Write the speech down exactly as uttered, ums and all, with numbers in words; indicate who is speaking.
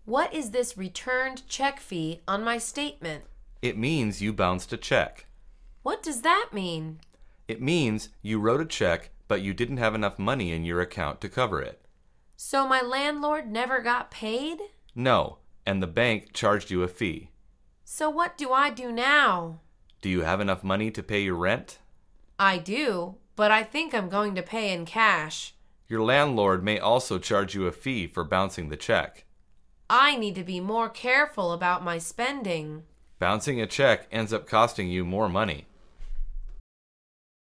Speaker 1: What is this returned check fee on my statement?
Speaker 2: It means you bounced a check.
Speaker 1: What does that mean?
Speaker 2: It means you wrote a check, but you didn't have enough money in your account to cover it.
Speaker 1: So my landlord never got paid?
Speaker 2: No, and the bank charged you a fee.
Speaker 1: So what do I do now?
Speaker 2: Do you have enough money to pay your rent?
Speaker 1: I do, but I think I'm going to pay in cash.
Speaker 2: Your landlord may also charge you a fee for bouncing the check.
Speaker 1: I need to be more careful about my spending.
Speaker 2: Bouncing a check ends up costing you more money.